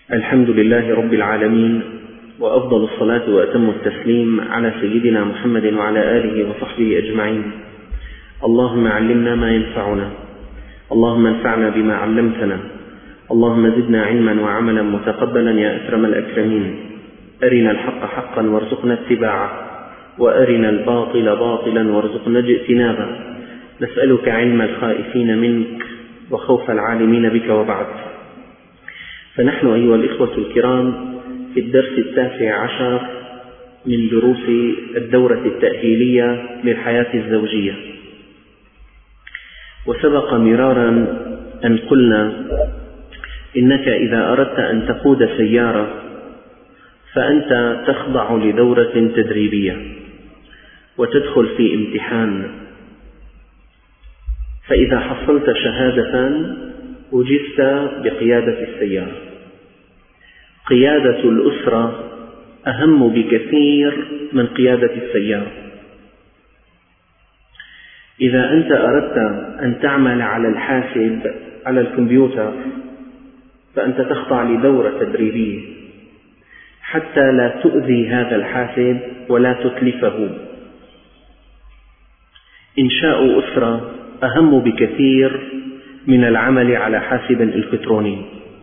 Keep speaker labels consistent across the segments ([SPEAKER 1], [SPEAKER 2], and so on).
[SPEAKER 1] الحمد لله رب العالمين، وأفضل الصلاة وأتم التسليم على سيدنا محمد وعلى آله وصحبه أجمعين. اللهم علمنا ما ينفعنا، اللهم انفعنا بما علمتنا، اللهم زدنا علما وعملا متقبلا يا أكرم الأكرمين. أرنا الحق حقا وارزقنا اتباعه، وأرنا الباطل باطلا وارزقنا اجتنابه. نسألك علم الخائفين منك وخوف العالمين بك، وبعد. فنحن أيها الإخوة الكرام في الدرس 19 من دروس الدورة التأهيلية للحياة الزوجية. وسبق مرارا أن قلنا إنك إذا أردت أن تقود سيارة فأنت تخضع لدورة تدريبية وتدخل في امتحان، فإذا حصلت شهادة وجزت بقيادة السيارة. قيادة الأسرة أهم بكثير من قيادة السيارة. إذا أنت أردت أن تعمل على الحاسب على الكمبيوتر فأنت تخضع لدورة تدريبية حتى لا تؤذي هذا الحاسب ولا تتلفه. إنشاء أسرة أهم بكثير من العمل على حاسب إلكتروني.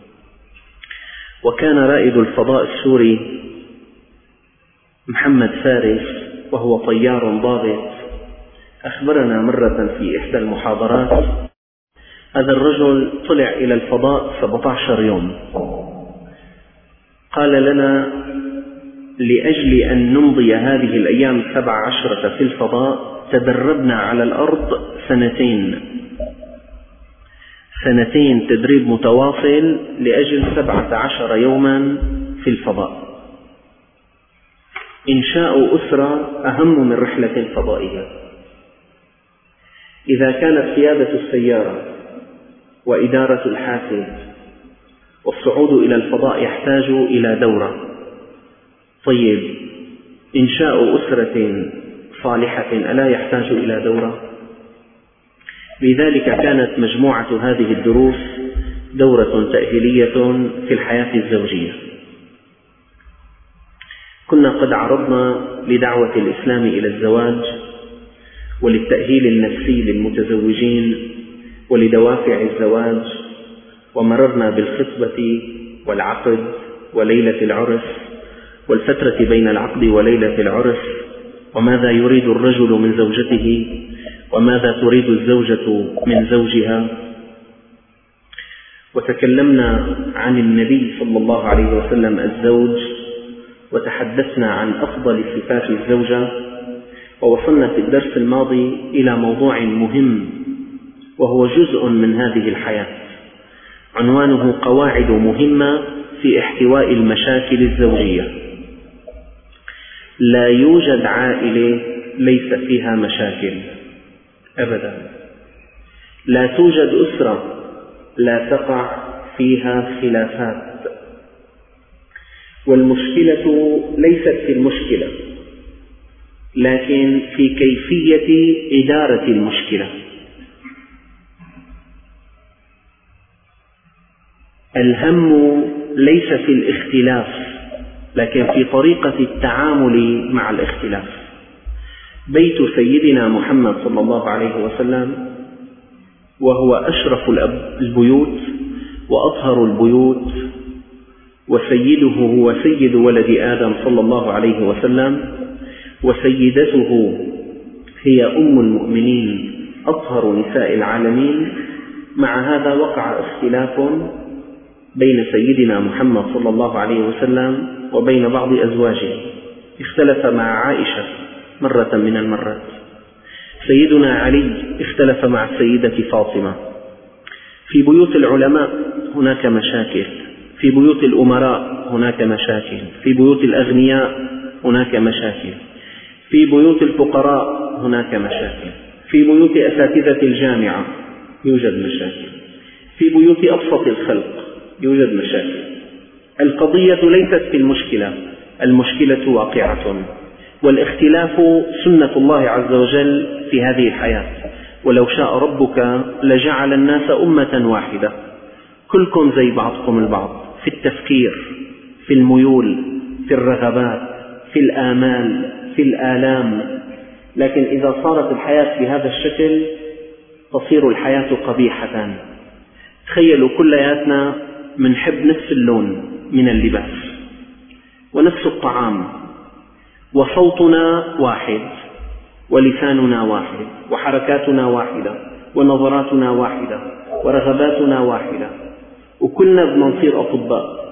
[SPEAKER 1] وكان رائد الفضاء السوري محمد فارس، وهو طيار ضابط، أخبرنا مرة في إحدى المحاضرات هذا الرجل طلع إلى الفضاء 17 يوم. قال لنا: لأجل أن نمضي هذه الأيام 17 في الفضاء تدربنا على الأرض سنتين تدريب متواصل لأجل 17 يوما في الفضاء. إنشاء أسرة أهم من رحلة فضائية. إذا كانت قيادة السيارة وإدارة الحاسب والصعود إلى الفضاء يحتاج إلى دورة، طيب إنشاء أسرة صالحة ألا يحتاج إلى دورة؟ لذلك كانت مجموعة هذه الدروس دورة تأهيلية في الحياة الزوجية. كنا قد عرضنا لدعوة الإسلام إلى الزواج وللتأهيل النفسي للمتزوجين ولدوافع الزواج، ومررنا بالخطبة والعقد وليلة العرس والفترة بين العقد وليلة العرس، وماذا يريد الرجل من زوجته وماذا تريد الزوجة من زوجها. وتكلمنا عن النبي صلى الله عليه وسلم الزوج، وتحدثنا عن أفضل صفات الزوجة. ووصلنا في الدرس الماضي إلى موضوع مهم وهو جزء من هذه الحياة، عنوانه قواعد مهمة في احتواء المشاكل الزوجية. لا يوجد عائلة ليس فيها مشاكل أبدا، لا توجد أسرة لا تقع فيها خلافات. والمشكلة ليست في المشكلة، لكن في كيفية إدارة المشكلة. الهم ليس في الاختلاف، لكن في طريقة التعامل مع الاختلاف. بيت سيدنا محمد صلى الله عليه وسلم وهو أشرف البيوت وأطهر البيوت، وسيده هو سيد ولد آدم صلى الله عليه وسلم، وسيدته هي أم المؤمنين أطهر نساء العالمين. مع هذا وقع اختلاف بين سيدنا محمد صلى الله عليه وسلم وبين بعض أزواجه. اختلف مع عائشة مرة من المرات، سيدنا علي اختلف مع السيدة فاطمة. في بيوت العلماء هناك مشاكل، في بيوت الأمراء هناك مشاكل، في بيوت الأغنياء هناك مشاكل، في بيوت الفقراء هناك مشاكل، في بيوت أساتذة الجامعة يوجد مشاكل، في بيوت أبسط الخلق يوجد مشاكل. القضية ليست في المشكلة، المشكلة واقعة، والاختلاف سنة الله عز وجل في هذه الحياة. ولو شاء ربك لجعل الناس أمة واحدة كلكم زي بعضكم البعض، في التفكير، في الميول، في الرغبات، في الآمال، في الآلام. لكن إذا صارت الحياة بهذا الشكل تصير الحياة قبيحة. تخيلوا كلياتنا منحب نفس اللون من اللباس ونفس الطعام، وصوتنا واحد، ولساننا واحد، وحركاتنا واحدة، ونظراتنا واحدة، ورغباتنا واحدة، وكلنا بدنا نصير أطباء.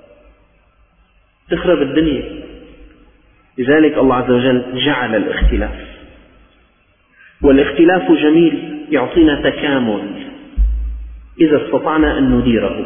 [SPEAKER 1] تخرب الدنيا. لذلك الله عز وجل جعل الاختلاف، والاختلاف جميل، يعطينا تكامل إذا استطعنا أن نديره.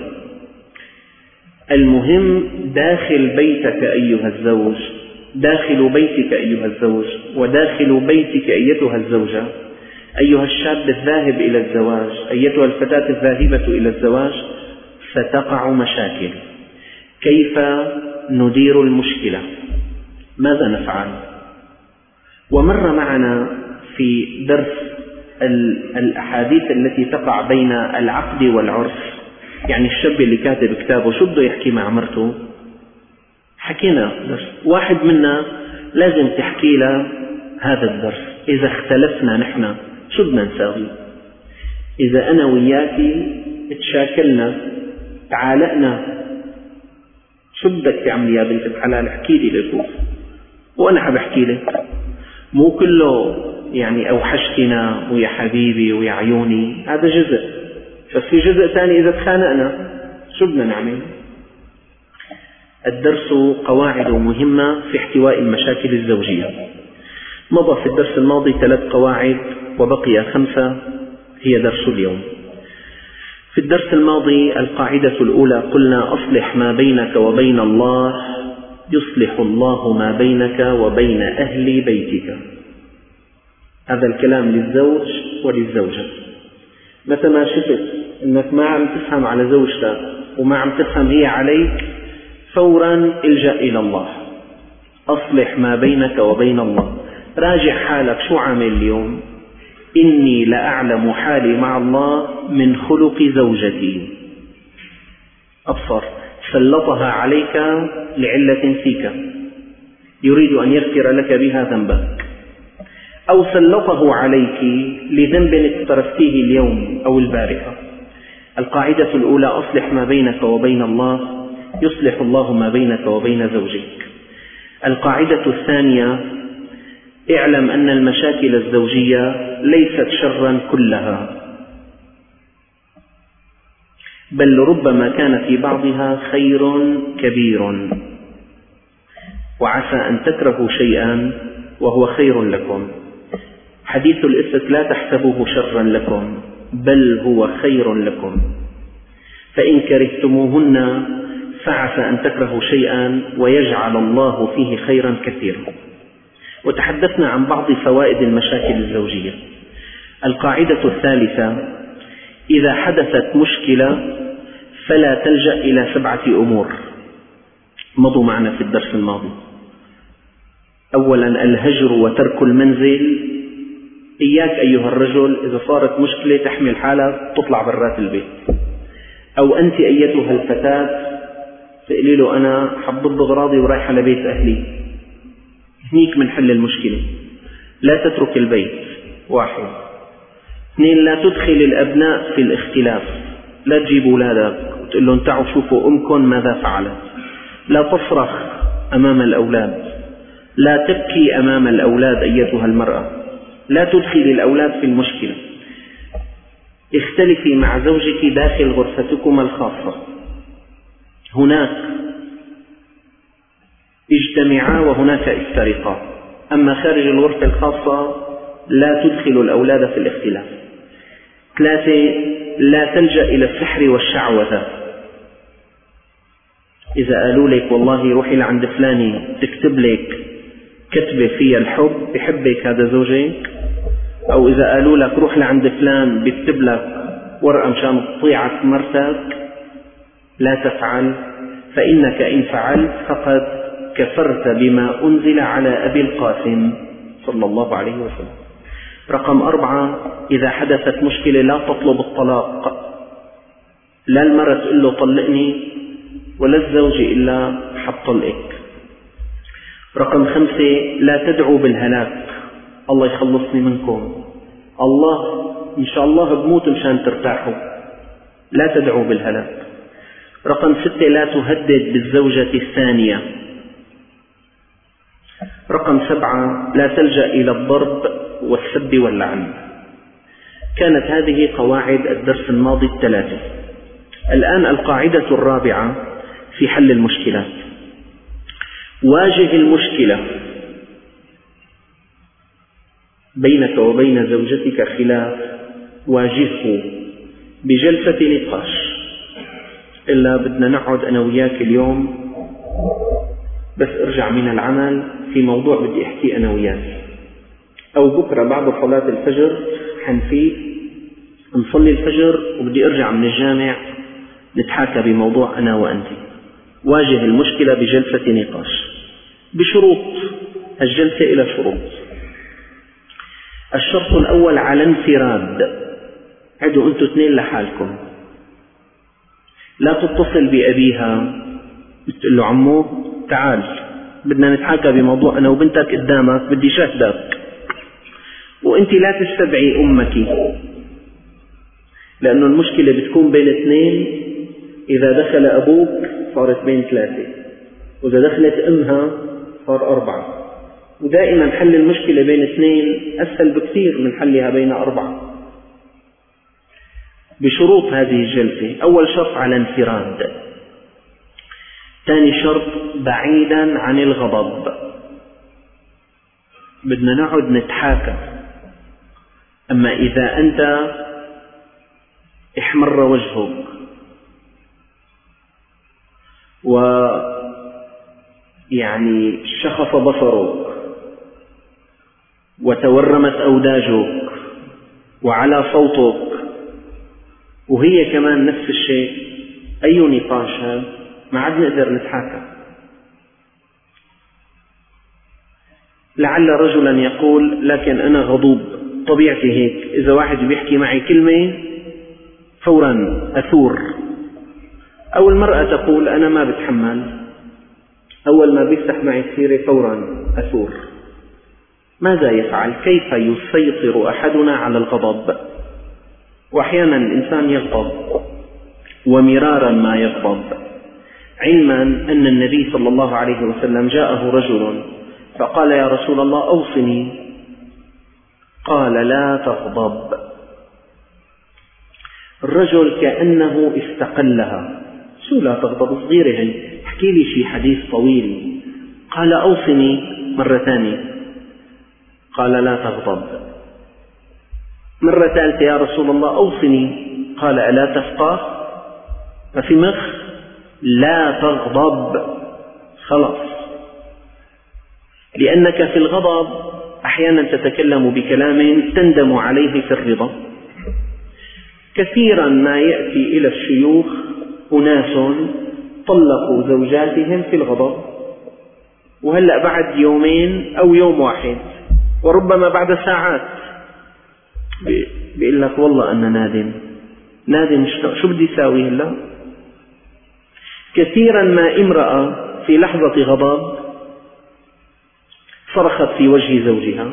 [SPEAKER 1] المهم داخل بيتك أيها الزوج، داخل بيتك أيها الزوج، وداخل بيتك أيتها الزوجة، أيها الشاب الذاهب إلى الزواج، أيتها الفتاة الذاهبة إلى الزواج، ستقع مشاكل. كيف ندير المشكلة؟ ماذا نفعل؟ ومر معنا في درس الأحاديث التي تقع بين العقد والعرس، يعني الشاب اللي كاتب كتابه شو بده يحكي مع مرته، حكينا درس واحد منا لازم تحكي له هذا الدرس. إذا اختلفنا نحن شو بدنا نساوي؟ إذا أنا وياكي تشاكلنا تعالقنا شو بدك تعمل يا بنت الحلال؟ احكي لي لشوف وأنا حبحكي لك. مو كله يعني أوحشتنا ويا حبيبي ويا عيوني، هذا جزء، بس في جزء ثاني إذا تخانقنا شو بدنا نعمل؟ الدرس قواعد مهمة في احتواء المشاكل الزوجية. مضى في الدرس الماضي 3 قواعد وبقي 5 هي درس اليوم. في الدرس الماضي القاعدة الأولى قلنا أصلح ما بينك وبين الله يصلح الله ما بينك وبين أهل بيتك. هذا الكلام للزوج وللزوجة. متى ما شفت أنك ما عم تفهم على زوجتك وما عم تفهم هي عليك، فورا الجأ إلى الله. أصلح ما بينك وبين الله. راجع حالك، شو عامل اليوم؟ إني لأعلم حالي مع الله من خلق زوجتي. أبصر سلطها عليك لعلة فيك، يريد أن يغفر لك بها ذنبك، أو سلطه عليك لذنب اقترفتيه اليوم أو البارحة. القاعدة الأولى أصلح ما بينك وبين الله يصلح الله ما بينك وبين زوجك. القاعدة الثانية اعلم أن المشاكل الزوجية ليست شرا كلها، بل ربما كان في بعضها خير كبير، وعسى أن تكرهوا شيئا وهو خير لكم. حديث الإفك لا تحسبوه شرا لكم بل هو خير لكم، فإن كرهتموهن فعسى أن تكرهوا شيئا ويجعل الله فيه خيرا كثيرا. وتحدثنا عن بعض فوائد المشاكل الزوجية. القاعدة الثالثة إذا حدثت مشكلة فلا تلجأ إلى 7 أمور مضوا معنا في الدرس الماضي. أولا الهجر وترك المنزل. إياك أيها الرجل إذا صارت مشكلة تحمل حالك تطلع برات البيت، أو أنت أيتها الفتاة تقولي له أنا حبض أغراضي ورايحة لبيت أهلي. هنيك منحل المشكلة. لا تترك البيت. 1. 2 لا تدخل الأبناء في الاختلاف. لا تجيب أولادك وتقول لهم تعالوا شوفوا أمكم ماذا فعلت. لا تصرخ أمام الأولاد. لا تبكي أمام الأولاد أيتها المرأة. لا تدخل الأولاد في المشكلة. اختلفي مع زوجك داخل غرفتكما الخاصة، هناك اجتمعا وهناك افترقا، أما خارج الغرفة الخاصة لا تدخل الأولاد في الاختلاف. 3 لا تلجأ إلى السحر والشعوذة. إذا قالوا لك والله روحي لعند فلاني تكتب لك كتبة فيها الحب بحبك هذا زوجك، أو إذا قالوا لك روح لعند فلان بيكتب لك ورقة مشان تطيعك مرتك، لا تفعل، فإنك إن فعلت فقد كفرت بما أنزل على أبي القاسم صلى الله عليه وسلم. رقم 4 إذا حدثت مشكلة لا تطلب الطلاق. لا المرأة تقول له طلقني ولا الزوج إلا حطلقك. رقم 5: لا تدعوا بالهلاك، الله يخلصني منكم، الله إن شاء الله بموت مشان ترتاحوا، لا تدعوا بالهلاك. رقم 6: لا تهدد بالزوجة الثانية. رقم 7: لا تلجأ إلى الضرب والسب واللعن. كانت هذه قواعد الدرس الماضي 3. الآن القاعدة الرابعة في حل المشكلات: واجه المشكلة بينك وبين زوجتك خلاف، واجهه بجلسة نقاش. إلا بدنا نقعد أنا وياك اليوم بس أرجع من العمل في موضوع بدي أحكي أنا وياك، أو بكرة بعد صلاة الفجر حنفيق نصلي الفجر وبدي أرجع من الجامع نتحاكى بموضوع أنا وأنت. واجه المشكلة بجلسة نقاش بشروط، الجلسة إلى شروط. الشرط الأول: على انفراد، عدوا أنتوا 2 لحالكم، لا تتصل بأبيها تقول له عمو تعال بدنا نتحاكى بموضوع أنا وبنتك قدامك بدي شاهدك، وأنت لا تستدعي أمك، لأنه المشكلة بتكون بين 2، إذا دخل أبوك صارت بين 3، وإذا دخلت أمها صار 4. ودائما حل المشكلة بين 2 أسهل بكثير من حلها بين 4. بشروط هذه الجلسة: أول شرط على انفراد. ثاني شرط بعيدا عن الغضب، بدنا نقعد نتحاكى. أما إذا أنت احمر وجهك ويعني شخص بصرك وتورمت أوداجك وعلى صوتك، وهي كمان نفس الشيء، أي نقاش هذا؟ ما عاد نقدر نتحاكى. لعل رجلا يقول لكن أنا غضوب، طبيعتي هيك، إذا واحد بيحكي معي كلمة فورا أثور. أو المرأة تقول أنا ما بتحمل، أول ما بيفتح معي السيرة فورا أثور. ماذا يفعل؟ كيف يسيطر أحدنا على الغضب؟ وأحيانا الإنسان يغضب ومرارا ما يغضب، علما أن النبي صلى الله عليه وسلم جاءه رجل فقال يا رسول الله أوصني، قال لا تغضب. الرجل كأنه استقلها، شو لا تغضب صغيرة هي، احكي لي شي حديث طويل. قال أوصني مرة ثانية، قال لا تغضب. مرة ثالثة يا رسول الله أوصني، قال ألا تفقه؟ ما في مخ؟ لا تغضب، خلاص. لأنك في الغضب أحيانا تتكلم بكلام تندم عليه في الرضا. كثيرا ما يأتي إلى الشيوخ أناس طلقوا زوجاتهم في الغضب، وهلأ بعد يومين أو يوم واحد وربما بعد ساعات بيقول لك والله أنا نادم شو بدي أساوي هلا. كثيرا ما امرأة في لحظة غضب صرخت في وجه زوجها،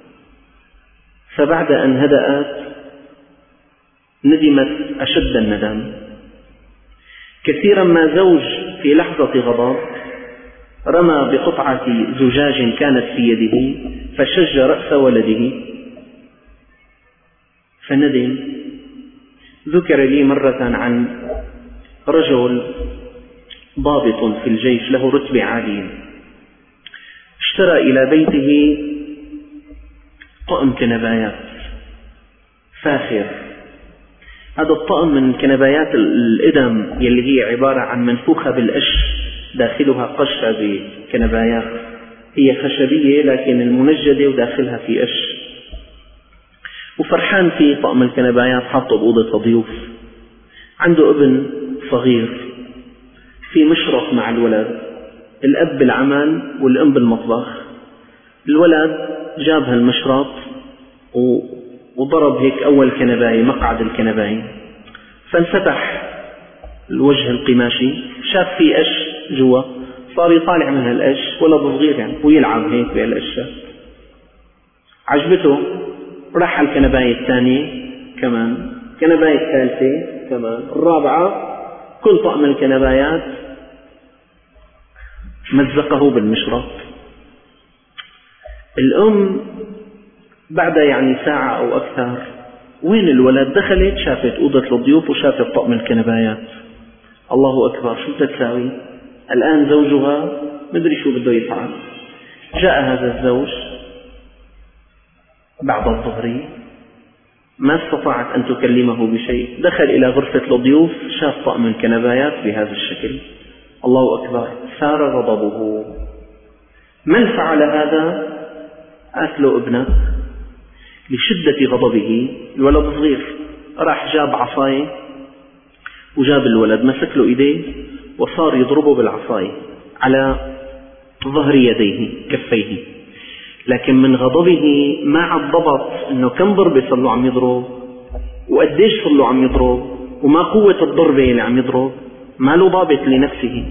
[SPEAKER 1] فبعد أن هدأت ندمت أشد الندم. كثيرا ما زوج في لحظة غضب رمى بقطعة زجاج كانت في يده فشج رأس ولده فندم. ذكر لي مرة عن رجل ضابط في الجيش له رتبة عالية، اشترى إلى بيته طقم كنبايات فاخر. هذا الطقم من كنبايات الإدم يلي هي عبارة عن منفوخة بالقش، داخلها قشة بكنبايات، هي خشبية لكن المنجدة وداخلها في قش، وفرحان في طقم الكنبايات حاطه بأوضة ضيوف. عنده ابن صغير في مشرف مع الولد، الأب بالعمل والأم بالمطبخ. الولد جاب هالمشرط وضرب هيك أول كنباية، مقعد الكنباية، فانفتح الوجه القماشي، شاف في قش جوا، صار يطالع من هالقش، ولد صغير يعني، ويلعب هيك بهالقشات، عجبته، راح على الكنباية الثانية كمان، الكنباية الثالثة كمان، الرابعة، كل طقم الكنبايات مزقه بالمشرط. الأم بعد يعني ساعة أو أكثر، وين الولد؟ دخلت شافت أوضة الضيوف وشافت طقم الكنبايات. الله أكبر، شو بدها تساوي؟ الآن زوجها مدري شو بده يفعل. جاء هذا الزوج بعد الظهر، ما استطاعت أن تكلمه بشيء، دخل إلى غرفة الضيوف، شاف طقم الكنبايات بهذا الشكل. الله أكبر، ثار غضبه. من فعل هذا؟ قالت له ابنك. لشدة غضبه، الولد صغير، راح جاب عصاية وجاب الولد، مسك له إيديه وصار يضربه بالعصاية على ظهر يديه كفيه. لكن من غضبه ما عاد ضبط انه كم ضربة صار له عم يضرب وقديش صار له عم يضرب وما قوة الضربة اللي عم يضرب، ما له ضابط لنفسه.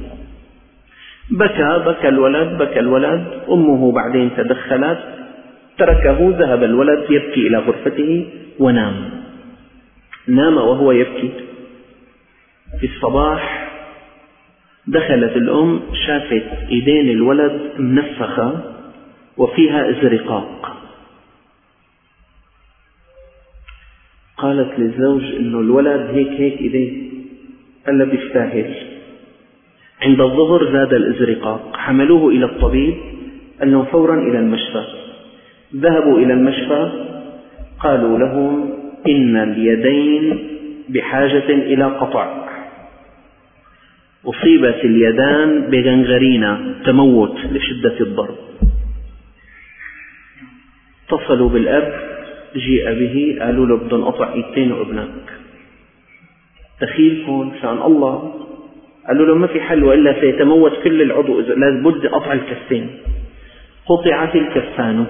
[SPEAKER 1] بكى الولد. أمه بعدين تدخلت، تركه، ذهب الولد يبكي إلى غرفته ونام. نام وهو يبكي. في الصباح دخلت الأم، شافت إيدين الولد منفخة وفيها ازرقاق. قالت للزوج إنه الولد هيك إيديه، قال له بيستاهل. عند الظهر زاد الازرقاق، حملوه إلى الطبيب، أنه فورا إلى المشفى. ذهبوا إلى المشفى، قالوا لهم إن اليدين بحاجة إلى قطع، أصيبت اليدان بغنغرينا، تموت لشدة الضرب. اتصلوا بالأب، جيء به، قالوا له بدهم قطع ايدتين وابنك. دخيلكم شان الله. قالوا له ما في حل وإلا سيتموت كل العضو، لابد قطع الكفين. قطعت الكفان.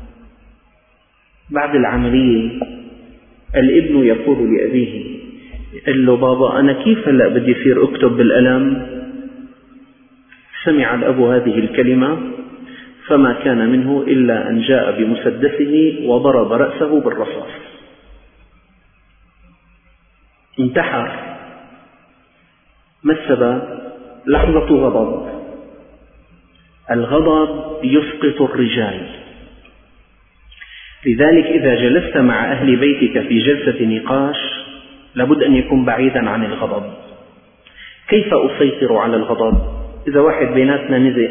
[SPEAKER 1] بعد العملية الابن يقول لأبيه، قال له بابا أنا كيف هلأ بدي يصير أكتب بالقلم؟ سمع الأب هذه الكلمة فما كان منه إلا أن جاء بمسدسه وضرب رأسه بالرصاص. انتحر. ما السبب؟ لحظة غضب. الغضب يسقط الرجال. لذلك إذا جلست مع أهل بيتك في جلسة نقاش لابد أن يكون بعيدا عن الغضب. كيف أسيطر على الغضب؟ إذا واحد بيناتنا نزع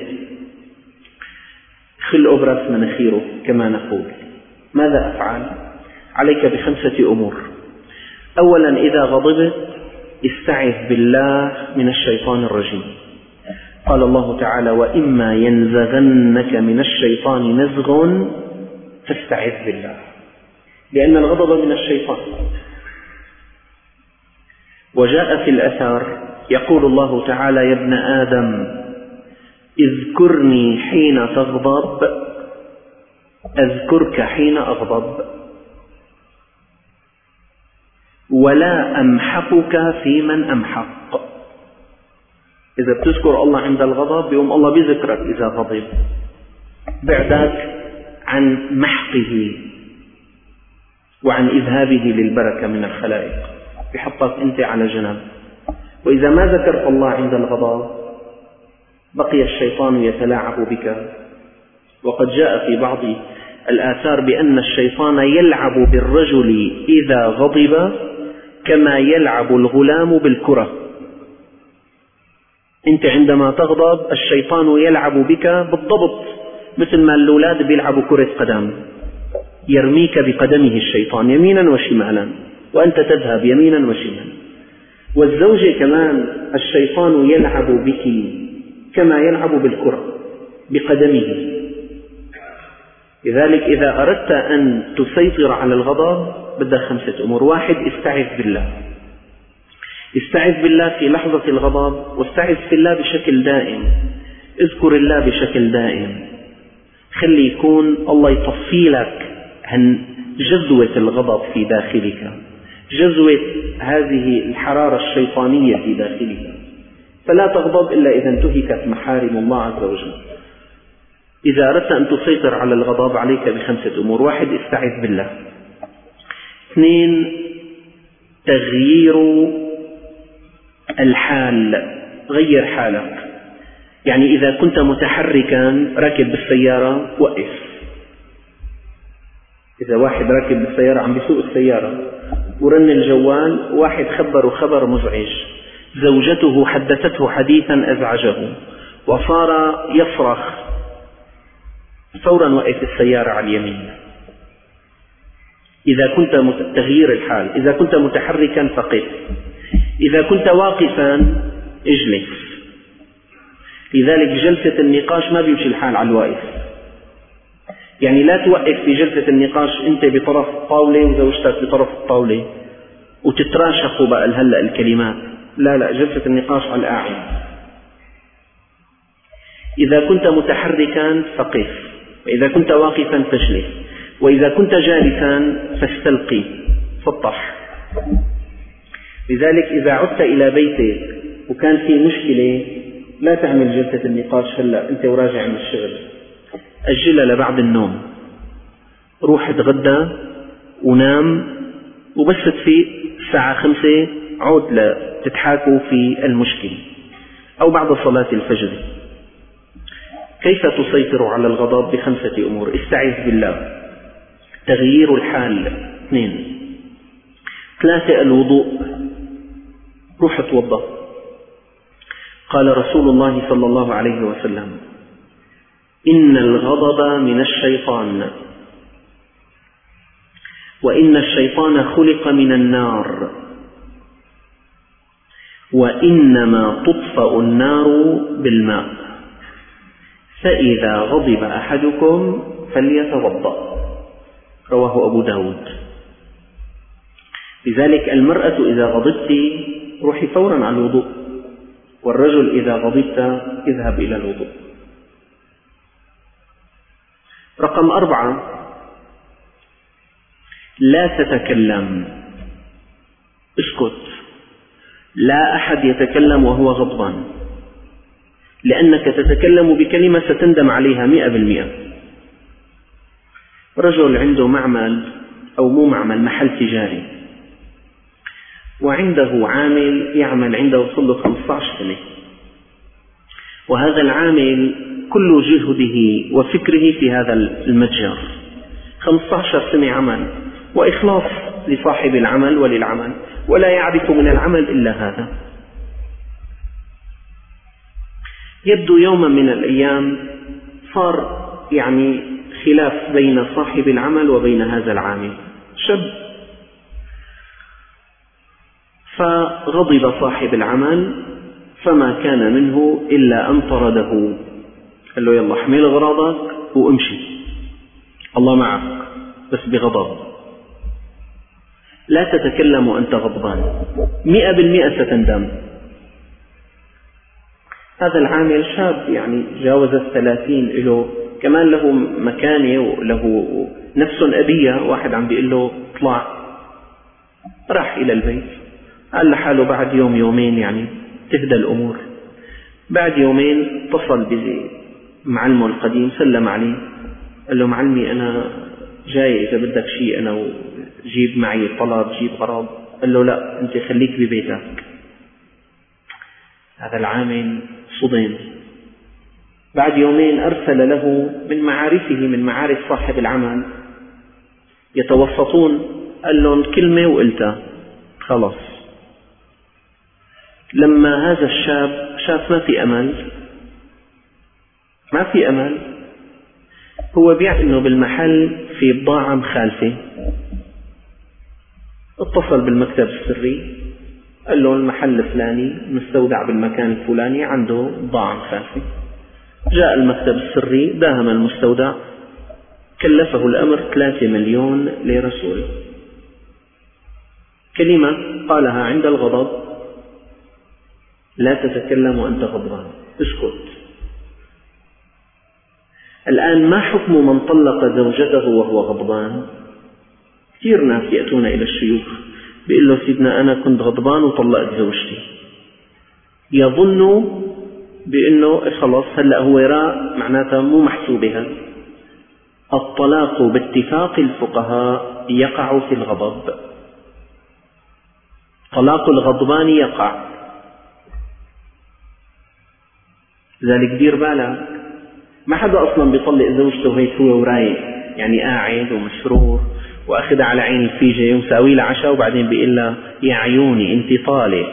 [SPEAKER 1] خلقه برأس مناخيره كما نقول، ماذا أفعل؟ عليك ب5 أمور. أولا، إذا غضبت استعذ بالله من الشيطان الرجيم. قال الله تعالى: وإما ينزغنك من الشيطان نزغ فاستعذ بالله، لأن الغضب من الشيطان. وجاء في الأثر يقول الله تعالى: يا ابن آدم اذكرني حين تغضب أذكرك حين أغضب، ولا أمحقك في من أمحق. إذا بتذكر الله عند الغضب بيقوم الله بذكرك إذا غضب، بعدك عن محقه وعن إذهابه للبركة من الخلائق، بحطك أنت على جنب. وإذا ما ذكرت الله عند الغضب بقي الشيطان يتلاعب بك. وقد جاء في بعض الآثار بأن الشيطان يلعب بالرجل إذا غضب كما يلعب الغلام بالكرة. أنت عندما تغضب الشيطان يلعب بك بالضبط مثل ما الأولاد بيلعبوا كرة قدم، يرميك بقدمه الشيطان يمينا وشمالا وأنت تذهب يمينا وشمالا. والزوجة كمان الشيطان يلعب بك كما يلعب بالكرة بقدمه. لذلك إذا أردت أن تسيطر على الغضب بدك 5 أمور. 1، استعذ بالله. استعذ بالله في لحظة الغضب، واستعذ بالله بشكل دائم. اذكر الله بشكل دائم. خلي يكون الله يطفي لك عن جذوة الغضب في داخلك، جذوة هذه الحرارة الشيطانية في داخلك. فلا تغضب إلا إذا انتهكت محارم الله عز وجل. إذا أردت أن تسيطر على الغضب عليك ب5 أمور: 1 استعذ بالله، 2 تغيير الحال، غير حالك، يعني إذا كنت متحركا راكب بالسيارة وقف. إذا واحد راكب بالسيارة عم بيسوق السيارة ورن الجوال، واحد خبره خبر مزعج، زوجته حدثته حديثا أزعجه وصار يصرخ، فورا وقف السيارة على اليمين. إذا كنت تغيير الحال. إذا كنت متحركا فقف، إذا كنت واقفا اجلس. لذلك جلسة النقاش ما بيمشي الحال على الواقف، يعني لا توقف في جلسة النقاش أنت بطرف الطاولة وزوجتك بطرف الطاولة وتتراشقوا بقى هلأ الكلمات، لا، جلسة النقاش على القاعدة. إذا كنت متحركا فقف، وإذا كنت واقفا فاجلس، وإذا كنت جالسا فاستلقي، سطح. لذلك إذا عدت إلى بيتك وكان في مشكلة لا تعمل جلسة النقاش هلأ أنت وراجع من الشغل، أجلها لبعد النوم، روح اتغدى ونام، وبس تفيق الساعة 5 عود لتتحاكوا في المشكلة، أو بعد صلاة الفجر. كيف تسيطر على الغضب؟ ب5 أمور: استعذ بالله، تغيير الحال، 2 3 الوضوء، روح اتوضأ. قال رسول الله صلى الله عليه وسلم: إن الغضب من الشيطان، وإن الشيطان خلق من النار، وإنما تطفأ النار بالماء، فإذا غضب أحدكم فليتوضأ. رواه أبو داود. لذلك المرأة إذا غضبت روحي فورا على الوضوء، والرجل إذا غضبت اذهب إلى الوضوء. رقم 4: لا تتكلم، اسكت. لا أحد يتكلم وهو غضبان، لأنك تتكلم بكلمة ستندم عليها 100%. رجل عنده معمل أو مو معمل، محل تجاري، وعنده عامل يعمل عنده وصل له 15 سنة، وهذا العامل كل جهده وفكره في هذا المتجر، 15 سنة عمل وإخلاص لصاحب العمل وللعمل، ولا يعرف من العمل إلا هذا. يبدو يوما من الأيام صار يعني خلاف بين صاحب العمل وبين هذا العامل، شاب، فغضب صاحب العمل فما كان منه إلا أن طرده، قال له: يلا احمل أغراضك وامشي، الله معك، بس بغضب. لا تتكلم وأنت غضبان، 100% ستندم. هذا العامل شاب يعني جاوز 30، له كمان له مكانة وله نفس أبية، واحد عم بيقول له اطلع، راح إلى البيت، قال لحاله بعد يوم يومين يعني تهدى الأمور. بعد يومين اتصل بمعلمه القديم، سلم عليه، قال له: معلمي أنا جاي إذا بدك شيء، أنا جيب معي طلب، جيب غرض. قال له: لا، أنت خليك ببيتك. هذا العامل صدم. بعد يومين أرسل له من معارفه، من معارف صاحب العمل، يتوسطون، قال لهم كلمة وقلتها خلاص. لما هذا الشاب شاف ما في أمل، هو بيعرف أنه بالمحل في بضاعة مخالفة، اتصل بالمكتب السري، قال له: المحل الفلاني مستودع بالمكان الفلاني عنده بضاعة مخالفة. جاء المكتب السري، داهم المستودع، كلفه الأمر 3 مليون ليرة سوري. كلمة قالها عند الغضب: لا تتكلم وأنت غضبان، اسكت. الآن ما حكم من طلق زوجته وهو غضبان؟ كثير ناس يأتون إلى الشيوخ بيقول له: سيدنا أنا كنت غضبان وطلقت زوجتي. يظن بأنه خلاص هلأ هو راء معناتها مو محسوبها. الطلاق باتفاق الفقهاء يقع في الغضب، طلاق الغضبان يقع. لذلك دير بالك، ما حدا أصلا بيطلق زوجته هيك هو ورايق، يعني قاعد ومسرور وأخذ على عين الفيجة ومساوي له عشاء وبعدين بيقول له يا عيوني أنت طالق.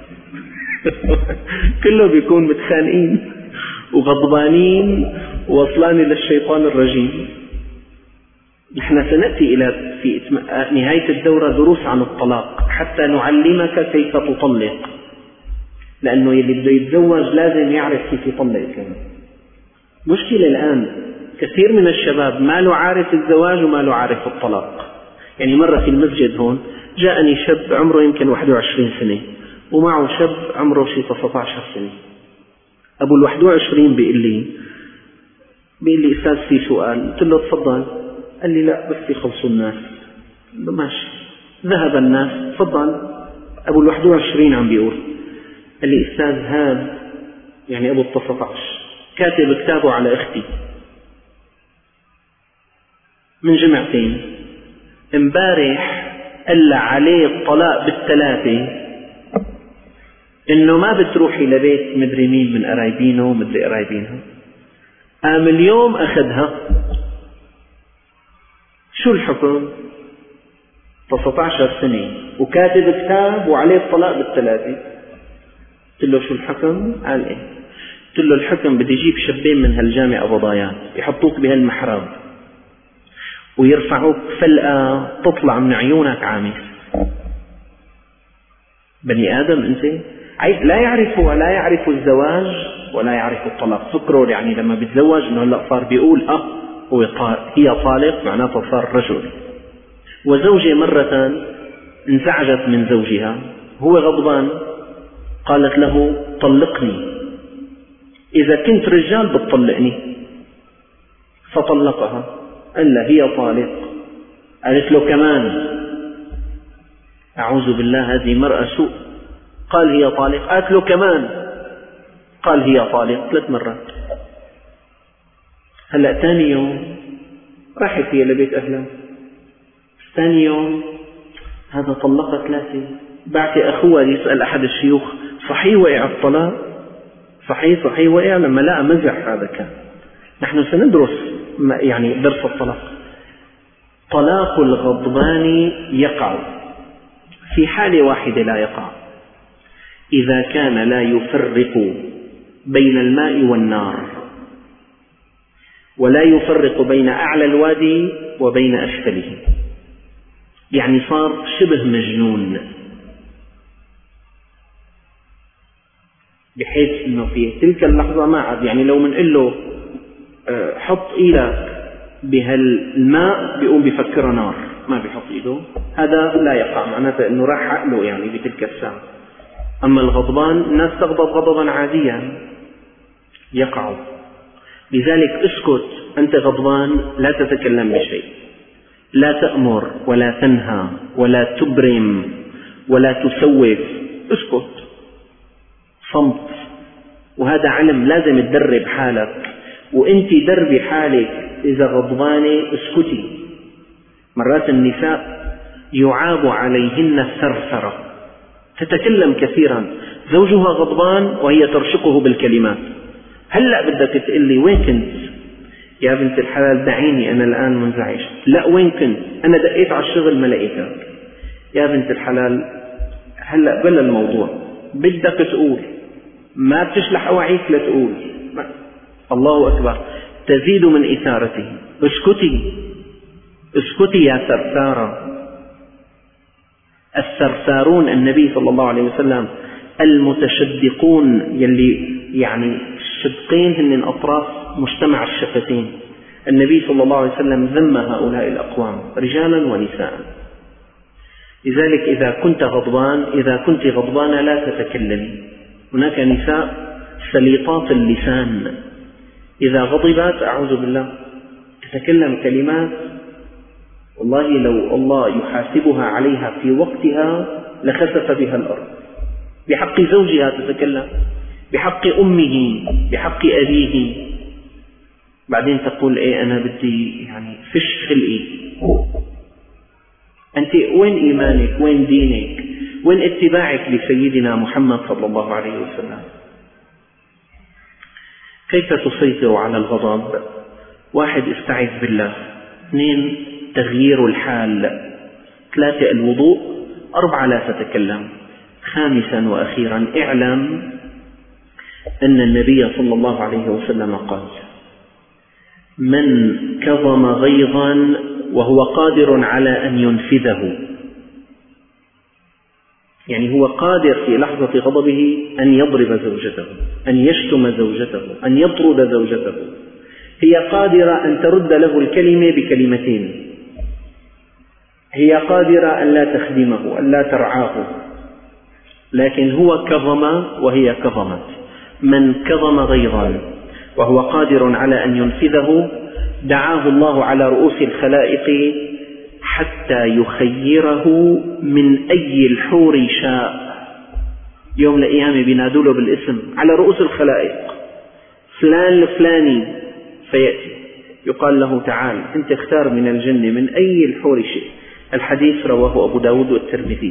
[SPEAKER 1] كله بيكون متخانقين وغضبانين ووصلان للشيطان الرجيم. نحن سنأتي إلى في نهاية الدورة دروس عن الطلاق حتى نعلمك كيف تطلق، لأنه اللي بده يتزوج لازم يعرف كيف يطلق كمان. مشكلة الآن كثير من الشباب ما له عارف الزواج وما له عارف الطلاق. يعني مرة في المسجد هون جاءني شاب عمره يمكن 21 سنة ومعه شاب عمره شي 19 سنة. أبو 21 بيقول لي أستاذ في سؤال. قلت له تفضل. قال لي لا بس يخلصوا الناس. ماشي. ذهب الناس. تفضل. أبو 21 عم بيقول. قال لي أستاذ هذا يعني أبو 19 كاتب كتابه على أختي من جمعتين، امبارح قال عليه الطلاق بالثلاثة، إنه ما بتروحي لبيت مدري مين من قرايبينه ومدري قرايبينها. قام اليوم أخذها. شو الحكم؟ 19 سنة وكاتب كتاب وعليه الطلاق بالثلاثة. قلت له شو الحكم؟ قال إيه؟ قلت له الحكم بدي يجيب شابين من هالجامعة بضايات يحطوك بهالمحراب ويرفعوك فلقة تطلع من عيونك عامس. بني آدم أنت لا يعرف الزواج ولا يعرف الطلاق. فكروا يعني لما بيتزوج إنه هلا صار بيقول هي طالق معناته صار رجل. وزوجة مرة انزعجت من زوجها، هو غضبان، قالت له طلقني، إذا كنت رجال بتطلقني، فطلقها. قال لا هي طالق. قالت له كمان. أعوذ بالله هذه مرأة سوء. قال هي طالق. قالت له كمان. قال هي طالق 3 مرات. هلأ ثاني يوم راحت هي لبيت أهلها. ثاني يوم هذا طلقها 3. بعت أخوها يسأل أحد الشيوخ صحيح وقع الطلاق؟ صحيح وقع. لما لقى مزح هذا كان. نحن سندرس يعني درس الطلاق. طلاق الغضبان يقع في حالة واحدة لا يقع، إذا كان لا يفرق بين الماء والنار، ولا يفرق بين أعلى الوادي وبين أسفله، يعني صار شبه مجنون، بحيث أنه في تلك اللحظة ما عاد يعني لو منقل له حط إيدك بهالماء بيقوم بيفكر نار، ما بيحط إيده. هذا لا يقع، معناته أنه راح عقله يعني بتلك الساعة. أما الغضبان الناس تغضب غضبا عاديا يقع. لذلك اسكت، أنت غضبان لا تتكلم بشيء، لا تأمر ولا تنهى ولا تبرم ولا تسوف، اسكت، صمت. وهذا علم لازم تدرب حالك، وانت دربي حالك إذا غضبانة اسكتي. مرات النساء يعاب عليهن الثرثرة، تتكلم كثيرا، زوجها غضبان وهي ترشقه بالكلمات. هلأ بدك تقول لي وين كنت يا بنت الحلال؟ دعيني أنا الآن منزعج. لا وين كنت؟ أنا دقيت على الشغل ما لقيتك. يا بنت الحلال هلأ بلا الموضوع، بدك تقول، ما بتشلح أواعيك لتقول. الله أكبر، تزيد من إثارته. اسكتي يا ثرثارة. الثرثارون النبي صلى الله عليه وسلم المتشدقون يلي يعني الشدقين هن أطراف مجتمع الشفتين. النبي صلى الله عليه وسلم ذم هؤلاء الأقوام رجالا ونساء. لذلك إذا كنت غضبانة لا تتكلمي. هناك نساء سليطات اللسان، إذا غضبت أعوذ بالله تتكلم كلمات والله لو الله يحاسبها عليها في وقتها لخسف بها الأرض. بحق زوجها تتكلم، بحق أمه، بحق أبيه. بعدين تقول إيه أنا بدي يعني فش خلقي. أنت وين إيمانك؟ وين دينك؟ وين اتباعك لسيدنا محمد صلى الله عليه وسلم؟ كيف تسيطر على الغضب؟ 1 استعذ بالله، 2 تغيير الحال، 3 الوضوء، 4 لا تتكلم، 5 وأخيرا اعلم أن النبي صلى الله عليه وسلم قال: من كظم غيظا وهو قادر على أن ينفذه، يعني هو قادر في لحظة غضبه أن يضرب زوجته، أن يشتم زوجته، أن يطرد زوجته، هي قادرة أن ترد له الكلمة بكلمتين، هي قادرة أن لا تخدمه، أن لا ترعاه، لكن هو كظم وهي كظمت. من كظم غيظا وهو قادر على أن ينفذه دعاه الله على رؤوس الخلائق حتى يخيره من أي الحور شاء. يوم القيامة بينادوله بالاسم على رؤوس الخلائق، فلان الفلاني، فيأتي يقال له: تعال أنت اختار من الجنة من أي الحور شئت. الحديث رواه أبو داود والترمذي.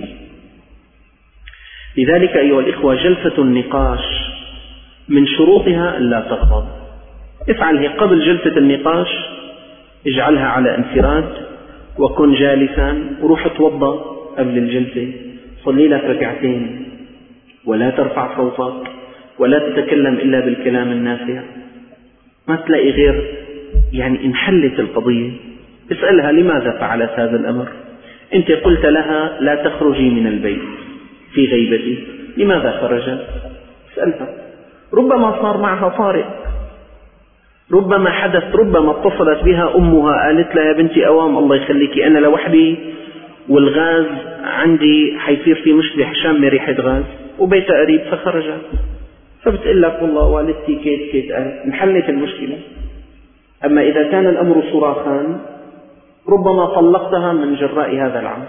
[SPEAKER 1] لذلك أيها الإخوة، جلسة النقاش من شروطها ألا تغضب. افعله قبل جلسة النقاش، اجعلها على انفراد، وكن جالسا، وروح اتوضأ قبل الجلسة، صلي لك ركعتين، ولا ترفع صوتك، ولا تتكلم إلا بالكلام النافع. ما تلاقي غير يعني انحلت القضية، اسألها لماذا فعلت هذا الأمر. أنت قلت لها لا تخرجي من البيت في غيبتي، لماذا خرجت؟ اسألها. ربما صار معها طارئ، ربما حدث، ربما اتصلت بها أمها قالت لها: يا بنتي أوام الله يخليك أنا لوحدي والغاز عندي حيصير في مشكلة، شامة ريحة غاز وبيتها قريب، فخرجت. فبتقول لك: والله والدتي كيت كيت قالت، انحلت المشكلة. أما إذا كان الأمر صراخا ربما طلقتها من جراء هذا العمل.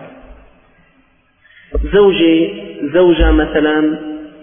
[SPEAKER 1] زوجة مثلا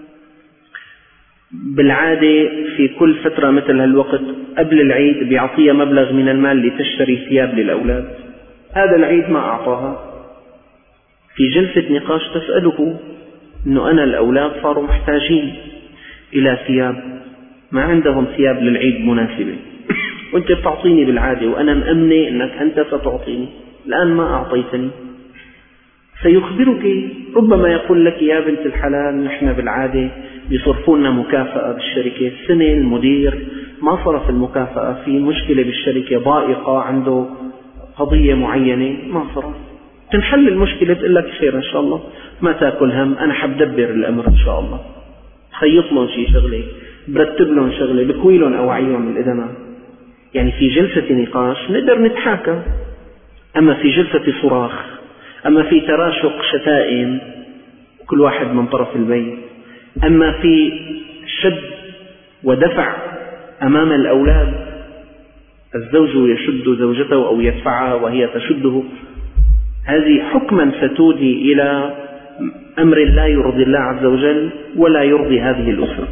[SPEAKER 1] بالعادة في كل فترة مثل هالوقت قبل العيد بيعطيها مبلغ من المال لتشتري ثياب للأولاد، هذا العيد ما أعطاها. في جلسة نقاش تسأله أنه أنا الأولاد صاروا محتاجين إلى ثياب، ما عندهم ثياب للعيد مناسبة، وأنت بتعطيني بالعادة وأنا مأمنة أنك أنت ستعطيني، الآن ما أعطيتني. سيخبرك، ربما يقول لك: يا بنت الحلال نحن بالعادة بيصرفونا مكافأة بالشركة، السنة المدير ما صرف المكافأة، في مشكلة بالشركة، ضائقة عنده قضية معينة ما صرف. تنحل المشكلة، تقول لك: خير إن شاء الله، ما تأكل هم، أنا حبدبر الأمر إن شاء الله، خيط لهم شيء شغلة، برتب لهم شغلة، بكوي لهم أواعيهم من الإدماء. يعني في جلسة نقاش نقدر نتحاكى. أما في جلسة صراخ، أما في تراشق شتائم كل واحد من طرف البيت، أما في شد ودفع أمام الأولاد، الزوج يشد زوجته أو يدفعها وهي تشده، هذه حكما ستودي إلى أمر لا يرضي الله عز وجل ولا يرضي هذه الأسرة.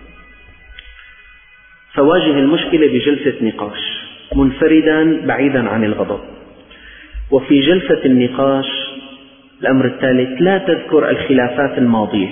[SPEAKER 1] فواجه المشكلة بجلسة نقاش منفردا بعيدا عن الغضب. وفي جلسة النقاش الأمر الثالث: لا تذكر الخلافات الماضية.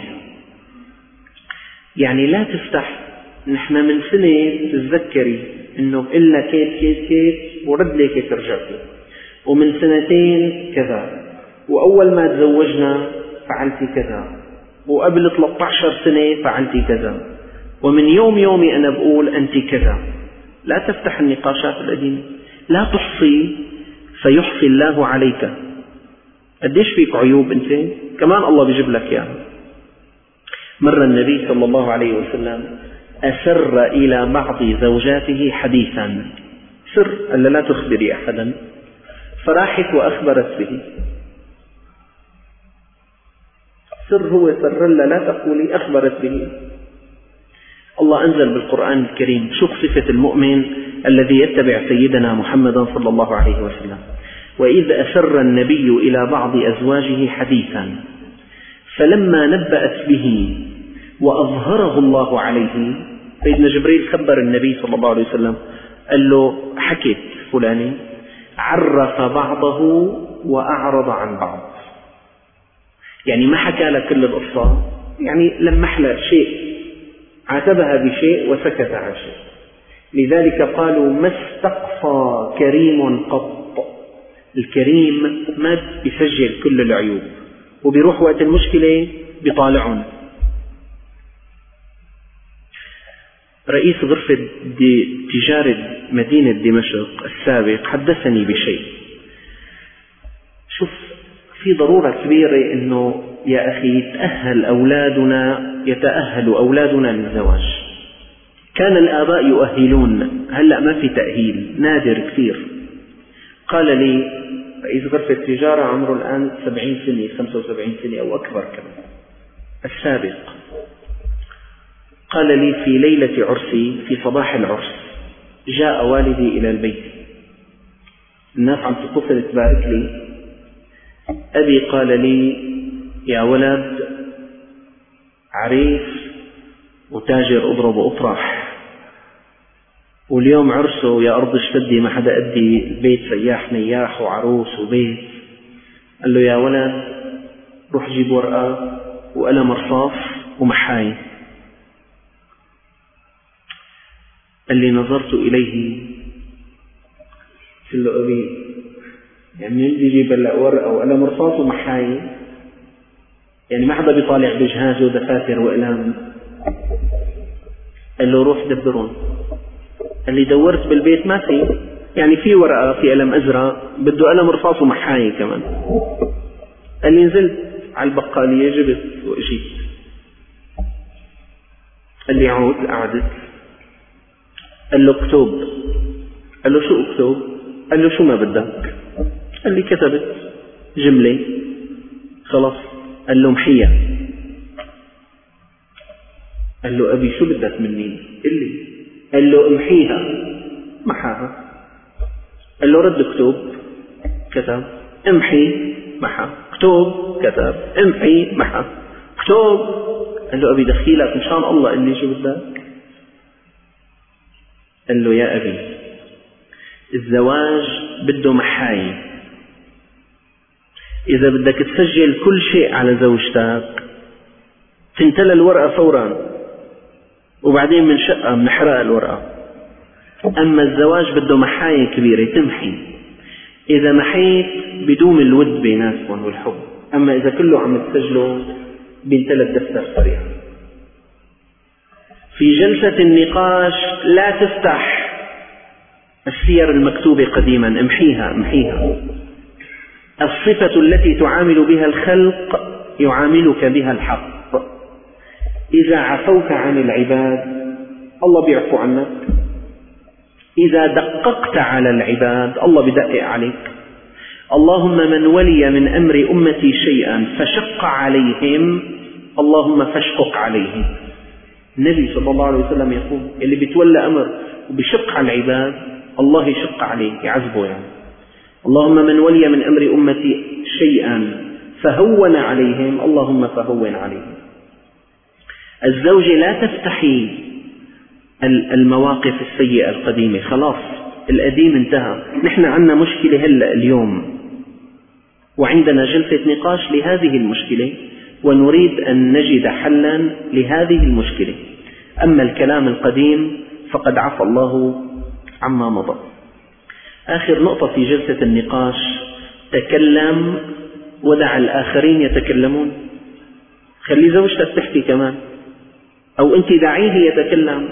[SPEAKER 1] يعني لا تفتح، نحن من سنة تتذكري أنه إلا كيت كيت كيت ورد ليك ترجعتي، ومن سنتين كذا، وأول ما تزوجنا فعلتي كذا، وقبل 13 سنة فعلتي كذا، ومن يومي أنا بقول أنت كذا. لا تفتح النقاشات القديمة. لا تحصي فيحصي الله عليك. قديش فيك عيوب أنت؟ كمان الله بيجيب لك إياها. مر النبي صلى الله عليه وسلم أسر إلى بعض زوجاته حديثا، سر ألا لا تخبري أحدا، فراحت وأخبرت به. سر هو سر لا تقولي، أخبرت به. الله أنزل بالقرآن الكريم: شوف صفة المؤمن الذي يتبع سيدنا محمدا صلى الله عليه وسلم: وإذ أسر النبي إلى بعض أزواجه حديثا فلما نبأت به وأظهره الله عليه. سيدنا جبريل خبر النبي صلى الله عليه وسلم، قال له حكيت فلاني، عرف بعضه وأعرض عن بعض، يعني ما حكى لك كل القصة، يعني لمح لك شيء، عاتبها بشيء وسكت عن شيء. لذلك قالوا ما استقصى كريم قط. الكريم ما بيسجل كل العيوب، وبيروح وقت المشكلة بيطالعهم. رئيس غرفة تجارة مدينة دمشق السابق حدثني بشيء. شوف، في ضرورة كبيرة إنه يا أخي يتأهل أولادنا للزواج. كان الآباء يؤهلون، هلأ ما في تأهيل، نادر كثير. قال لي رئيس غرفة التجارة عمره الآن 70 سنة 75 سنة أو أكبر كمان، السابق، قال لي في ليلة عرسي في صباح العرس جاء والدي إلى البيت، الناس عم تتصل تبارك لي. أبي قال لي يا ولد، عريس وتاجر أضرب وأطرح، واليوم عرسه يا أرض اشتدي ما حدا أدي، البيت سياح نياح وعروس وبيت. قال له يا ولد روح جيب ورقة وقلم رصاص ومحاي. قال لي نظرت إليه، قلت له أبي يعني بدي يجيب هلا ورقة وقلم رصاص ومحاي، يعني ما حدا بيطالع بجهاز ودفاتر وأقلام. قال له روح دبرون. قال لي دورت بالبيت ما في، يعني في ورقة في قلم أزرق، بده قلم رصاص ومحاي كمان. قال لي نزلت على البقالية جبت وإجيت. قال لي عود، قعدت. قال له اكتب. قال له شو اكتب؟ قال له شو ما بدك؟ قال لي كتبت جملة خلاص. قال له محيها. قال له أبي شو بدك مني؟ قل لي. قال له امحيها. محاها. قال له رد اكتب. كتب. امحي. محا. اكتب. كتب. امحي. محا. اكتب. قال له أبي دخيلك إن شاء الله، قل لي شو بدك. قال له يا أبي الزواج بده محاي، إذا بدك تسجل كل شيء على زوجتك تنتلى الورقة فورا، وبعدين منشقها منحرق الورقة. أما الزواج بده محاية كبيرة تمحي، إذا محيت بدوم الود بيناتكم والحب، أما إذا كله عم تسجله بينتلى الدفتر سريعا. في جلسة النقاش لا تفتح السير المكتوبة قديما، امحيها. الصفة التي تعامل بها الخلق يعاملك بها الحق. إذا عفوت عن العباد الله بيعفو عنك، إذا دققت على العباد الله بدقق عليك. اللهم من ولي من أمر أمتي شيئا فشق عليهم اللهم فاشقق عليهم. النبي صلى الله عليه وسلم يقول اللي بيتولى أمر وبيشق على العباد الله يشق عليه، يعذبه يعني. اللهم من ولي من أمر أمتي شيئا فهون عليهم اللهم فهون عليهم. الزوجة لا تفتحي المواقف السيئة القديمة، خلاص القديم انتهى. نحن عندنا مشكلة هلأ اليوم، وعندنا جلسة نقاش لهذه المشكلة، ونريد أن نجد حلا لهذه المشكلة. أما الكلام القديم فقد عفى الله عما مضى. آخر نقطة في جلسة النقاش، تكلم ودع الآخرين يتكلمون. خلي زوجتك تحكي كمان، أو أنت دعيه يتكلم.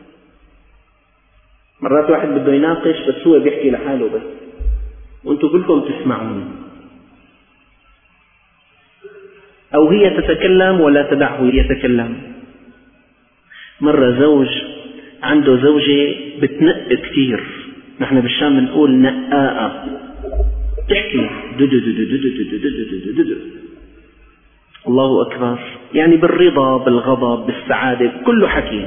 [SPEAKER 1] مرات واحد بده يناقش بس هو بيحكي لحاله بس، وأنتم كلكم تسمعون. أو هي تتكلم ولا تدعه يتكلم. مرة زوج عنده زوجة بتنق كثير، نحن بالشام بنقول نقاءة، تحكي الله أكبر، يعني بالرضا بالغضب بالسعادة كله حكي.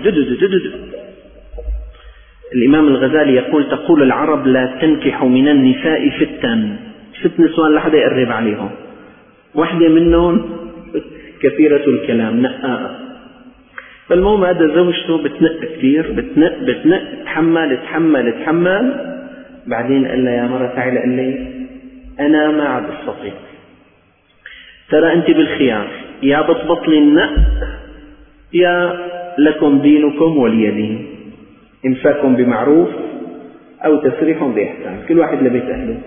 [SPEAKER 1] الإمام الغزالي يقول تقول العرب لا تنكح من النساء ستا، 6 نسوان لحدا يقرب عليهم، واحدة منهم كثيرة الكلام نقاءة. فالمهم هذا زوجته بتنق كثير، بتنق تحمل. بعدين قال لها يا مرة تعالي، قال لي أنا ما عاد أستطيع، ترى أنت بالخيار، يا بتبطلي النق يا لكم دينكم ولي دين، إمساك بمعروف أو تسريح بإحسان، كل واحد لبيت أهله.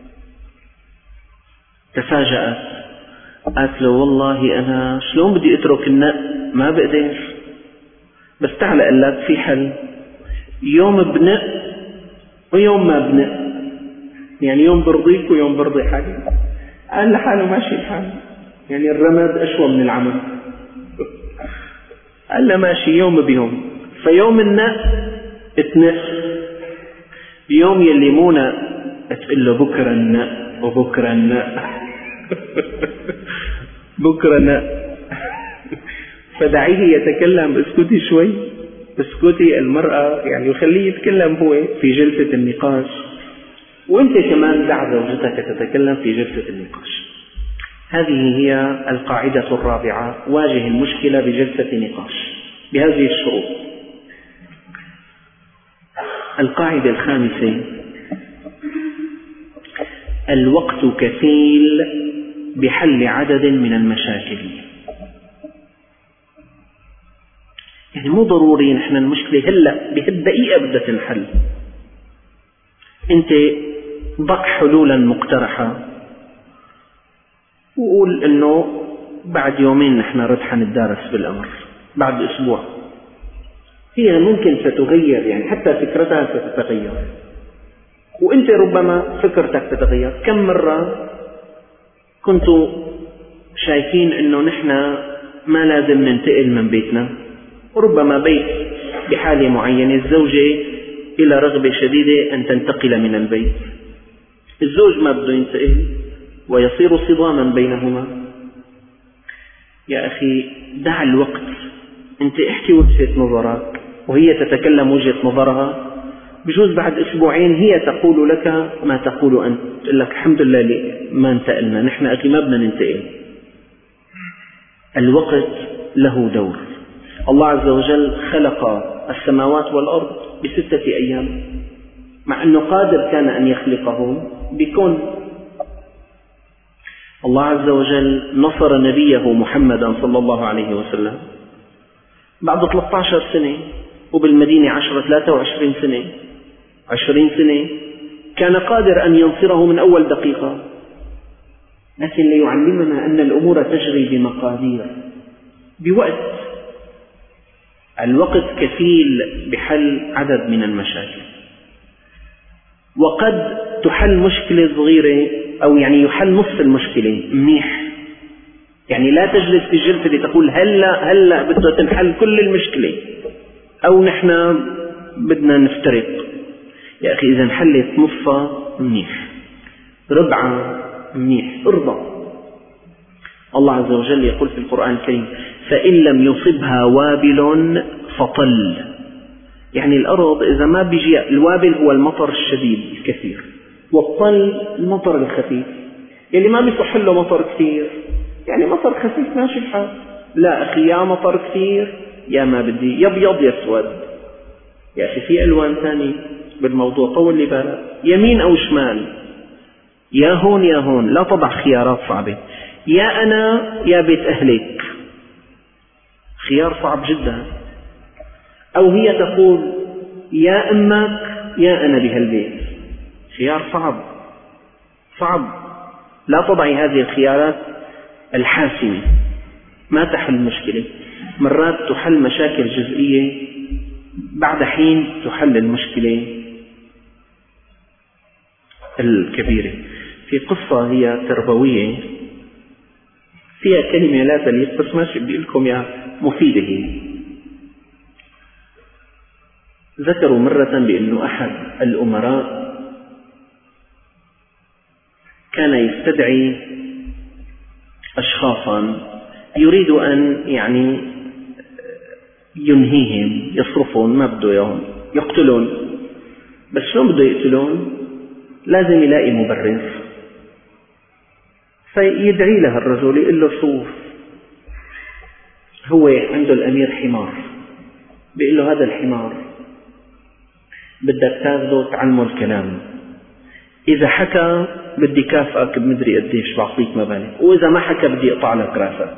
[SPEAKER 1] تفاجأت، قالت له والله أنا شلون بدي أترك النق، ما بقدر، بس تعال قال لك في حل، يوم بنق ويوم ما بنق، يعني يوم برضيك ويوم برضي حالي. قال لحاله ماشي الحال، يعني الرمد أشوى من العمل. قال له ماشي يوم بيوم، فيوم النق اتنق، يوم يلي مو نق تقول له بكرة النق وبكرة النق بكرة نق. فدعيه يتكلم، اسكتي شوي، اسكتي المرأة، يعني وخليه يتكلم هو في جلسة النقاش، وانت كمان دع زوجتك تتكلم في جلسة النقاش. هذه هي القاعدة الرابعة، واجه المشكلة بجلسة نقاش بهذه الشروط. القاعدة الخامسة، الوقت كفيل بحل عدد من المشاكل. يعني مو ضروري نحن المشكلة هلأ بهالدقيقة بدها تنحل، انت ضع حلولا مقترحة وقول انه بعد يومين نحن رح نتدارس بالامر، بعد اسبوع. هي ممكن ستغير، يعني حتى فكرتها ستتغير، وانت ربما فكرتك تتغير. كم مرة كنتوا شايفين انه نحن ما لازم ننتقل من بيتنا، وربما بيت بحالة معينة الزوجة إلى رغبة شديدة أن تنتقل من البيت، الزوج ما بده ينتقل ويصير صداما بينهما. يا أخي دع الوقت، أنت احكي وجهة نظرك وهي تتكلم وجهة نظرها، بجوز بعد أسبوعين هي تقول لك ما تقول أنت، تقول لك الحمد لله ما انتقلنا، نحن أخي ما بدنا ننتقل. الوقت له دور. الله عز وجل خلق السماوات والأرض ب6 أيام، مع أنه قادر كان أن يخلقهم بكون. الله عز وجل نصر نبيه محمدا صلى الله عليه وسلم بعد 13 سنة، وبالمدينة 23 سنة، 20 سنة، كان قادر أن ينصره من أول دقيقة، لكن ليعلمنا أن الأمور تجري بمقادير، بوقت. الوقت كفيل بحل عدد من المشاكل، وقد تحل مشكلة صغيرة، أو يعني يحل نصف المشكلة منيح. يعني لا تجلس في الجلسة لتقول هلا بدها تنحل كل المشكلة، أو نحن بدنا نفترق. يا أخي إذا انحلت نصفها منيح، ربعها منيح، ارضى. الله عز وجل يقول في القرآن الكريم: فإن لم يصبها وابل فطل. يعني الأرض إذا ما بيجي الوابل هو المطر الشديد الكثير، والطل المطر الخفيف اللي ما بيصح له مطر كثير، يعني مطر خفيف ماشي الحال. لا أخي، يا مطر كثير يا ما بدي، يا أبيض يا أسود. يا أخي في ألوان ثانية بالموضوع، طول لي بالك، يمين أو شمال، يا هون يا هون، لا تضع خيارات صعبة. يا أنا يا بيت أهلك، خيار صعب جدا. أو هي تقول يا أمك يا أنا بهالبيت، خيار صعب. لا تضعي هذه الخيارات الحاسمة، ما تحل مشكلة. مرات تحل مشاكل جزئية، بعد حين تحل المشكلة الكبيرة. في قصة هي تربوية فيها كلمة لا تليق، بس ماشي بدي لكم يا مفيدة هي. ذكروا مرة بأنه أحد الأمراء كان يستدعي أشخاصا يريد أن يعني ينهيهم، يصرفون، ما بده يوم يقتلون. بس شلون بده يقتلون؟ لازم يلاقي مبرر. فيدعي له الرجل، يقول له شوف هو عنده الأمير حمار، بيقول له هذا الحمار بدك تاخده تعلمه الكلام، إذا حكى بدي كافئك بمدري قديش، بعطيك مبالغ، وإذا ما حكى بدي أقطع لك راسك.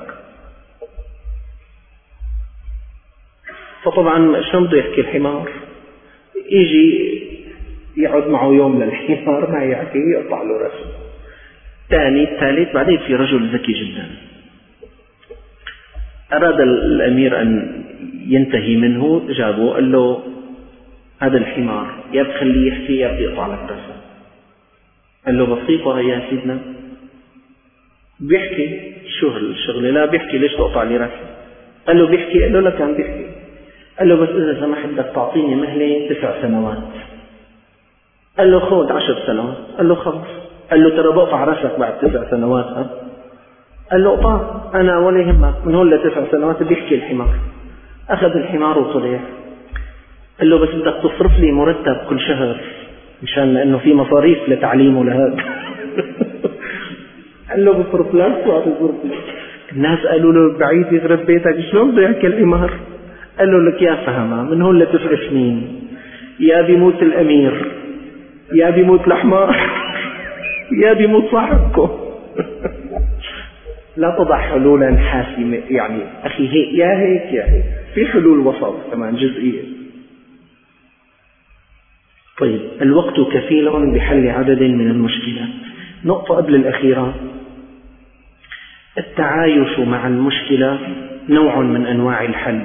[SPEAKER 1] فطبعا شلون بده يحكي الحمار؟ يجي يقعد معه يوم للحمار ما يحكي، يقطع له راسه. ثالث بعدين في رجل ذكي جدا، أراد الأمير أن ينتهي منه، جابه قال له هذا الحمار يا بخليه يحكي يا بدي أقطع لك راسه. قال له بسيطة يا سيدنا، بيحكي شو هالشغلة؟ لا بيحكي، ليش تقطع لي راسي؟ قال له بيحكي، قال له لا كان بيحكي. قال له بس إذا سمحت بدك تعطيني مهلة 9 سنوات. قال له خذ 10 سنوات. قال له خلص. قال له ترى بقطع راسك بعد 9 سنوات ها؟ قال له اقطع أنا ولا يهمك، من هون ل9 سنوات بيحكي الحمار. أخذ الحمار وطلع. قال له بس بدك تصرف لي مرتب كل شهر مشان لأنه في مصاريف لتعليمه لهذا. قال له بصرف لك وبصرف لك. الناس قالوا له بعيد يغرب بيتك، شلون بده يحكي الحمار؟ قال له لك يا فهمة، من هون ل9 سنين يا بيموت الأمير يا بيموت الحمار يا بيموت صاحبكم. لا تضع حلولا حاسمة، يعني أخي هيك يا هيك يا هيك، في حلول وسط كمان جزئية. طيب الوقت كفيل بحل عدد من المشكلات. نقطة قبل الأخيرة، التعايش مع المشكلة نوع من أنواع الحل.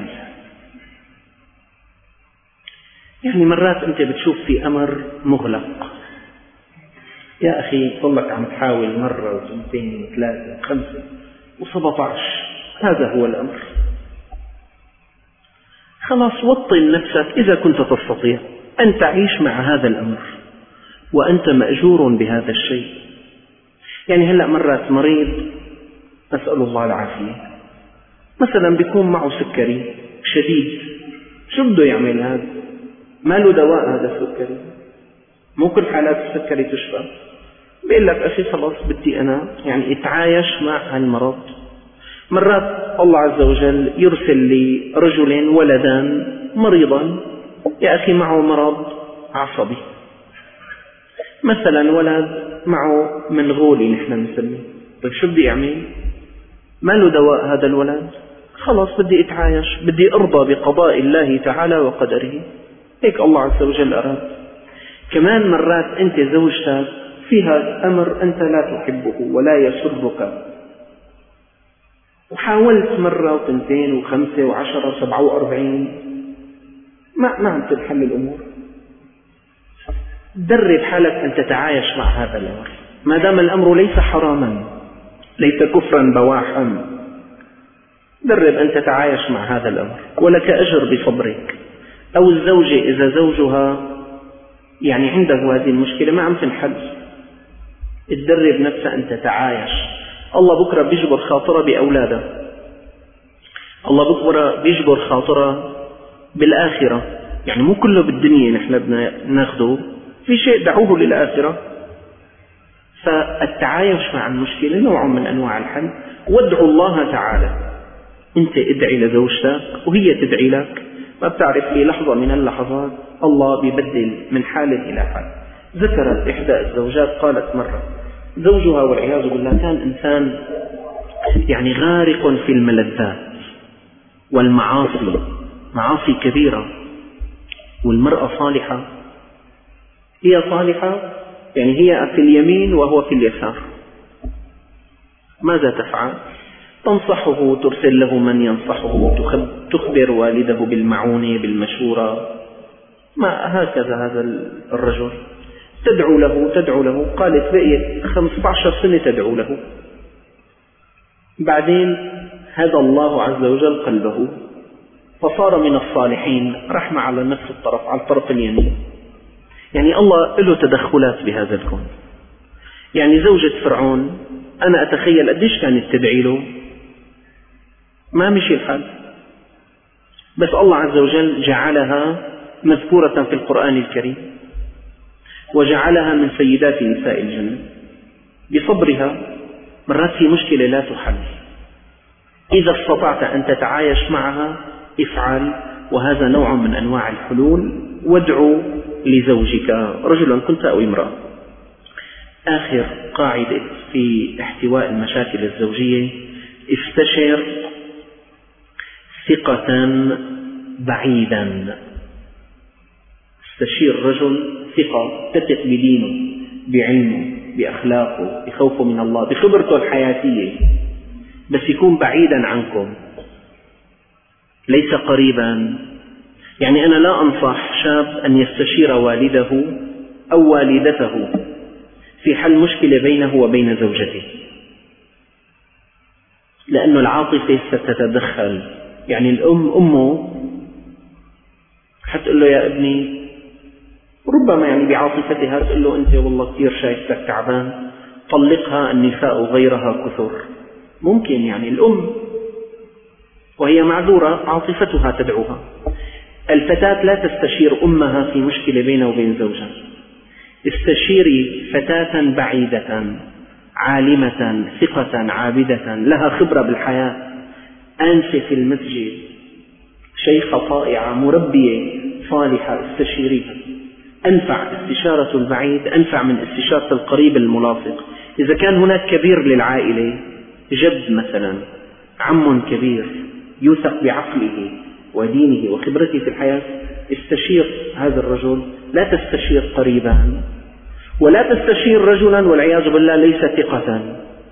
[SPEAKER 1] يعني مرات أنت بتشوف في أمر مغلق، يا أخي صلك عم تحاول مرة وثنتين وثلاثة وخمسة و17، هذا هو الأمر. خلاص وطن نفسك إذا كنت تستطيع أن تعيش مع هذا الأمر وأنت مأجور بهذا الشيء. يعني هلأ مرات مريض، نسأل الله العافية، مثلا بيكون معه سكري شديد، شو بده يعمل هذا؟ ما له دواء هذا السكري، مو كل حالات السكري تشفى. بيقول لك أخي خلاص بدي أنا يعني اتعايش مع المرض. مرات الله عز وجل يرسل لي رجل ولدان مريضا، يا أخي معه مرض عصبي، مثلا ولد معه منغولي نحن نسميه. طيب شو بدي أعمل؟ ما له دواء هذا الولد، خلاص بدي اتعايش، بدي أرضى بقضاء الله تعالى وقدره، هيك الله عز وجل أراد. كمان مرات أنت زوجتك فيها أمر أنت لا تحبه ولا يسرك، وحاولت مرة وثنتين وخمسة وعشرة 47 ما عم تنحل الأمور. درب حالك أن تتعايش مع هذا الأمر، ما دام الأمر ليس حراما ليس كفرا بواحا، درب أن تتعايش مع هذا الأمر ولك أجر بصبرك. أو الزوجة إذا زوجها يعني عنده هذه المشكلة ما عم تنحل، تدرب نفسها أن تتعايش. الله بكرة بيجبر خاطرة بأولاده، الله بكرة بيجبر خاطرة بالآخرة، يعني مو كله بالدنيا نحن بدنا ناخده، في شيء دعوه للآخرة. فالتعايش مع المشكلة نوع من أنواع الحل. وادعو الله تعالى، أنت ادعي لزوجتك وهي تدعي لك، ما بتعرف في لحظة من اللحظات الله بيبدل من حال إلى حال. ذكرت إحدى الزوجات قالت مرة زوجها والعياذ بالله كان إنسان يعني غارق في الملذات والمعاصي، معاصي كبيرة، والمرأة صالحة، هي صالحة يعني هي في اليمين وهو في اليسار، ماذا تفعل؟ تنصحه، ترسل له من ينصحه، تخبر والده بالمعونة بالمشورة، ما هكذا هذا الرجل تدعو له قالت بقيت 15 سنة تدعو له. بعدين هدى الله عز وجل قلبه فصار من الصالحين، رحمة على نفس الطرف، على الطرف اليمين. يعني الله له تدخلات بهذا الكون. يعني زوجة فرعون أنا أتخيل قديش كانت تدعي له، ما مشي الحال، بس الله عز وجل جعلها مذكورة في القرآن الكريم، وجعلها من سيدات نساء الجنة بصبرها. مرات في مشكلة لا تحل، إذا استطعت أن تتعايش معها افعل، وهذا نوع من أنواع الحلول. وادعو لزوجك رجلا كنت أو امرأة. آخر قاعدة في احتواء المشاكل الزوجية: استشر ثقة بعيدا. استشير رجل ثقة، تثق بدينه، بعلمه، بأخلاقه، بخوفه من الله، بخبرته الحياتية، بس يكون بعيدا عنكم ليس قريبا. يعني أنا لا أنصح شاب أن يستشير والده أو والدته في حل مشكلة بينه وبين زوجته، لأن العاطفة ستتدخل. يعني أمه حتقول له يا ابني، ربما يعني بعاطفتها تقول له أنت والله كثير شايفتك تعبان، طلقها، النساء غيرها كثر. ممكن يعني الأم وهي معذورة عاطفتها تدعوها. الفتاة لا تستشير أمها في مشكلة بينها وبين زوجها. استشيري فتاة بعيدة عالمة ثقة عابدة لها خبرة بالحياة، آنسة في المسجد، شيخة طائعة، مربية صالحة، استشيريها. أنفع استشارة البعيد أنفع من استشارة القريب الملاصق. إذا كان هناك كبير للعائلة، جد مثلا، عم كبير يوثق بعقله ودينه وخبرته في الحياة، استشير هذا الرجل. لا تستشير قريبا، ولا تستشير رجلا والعياذ بالله ليس ثقة.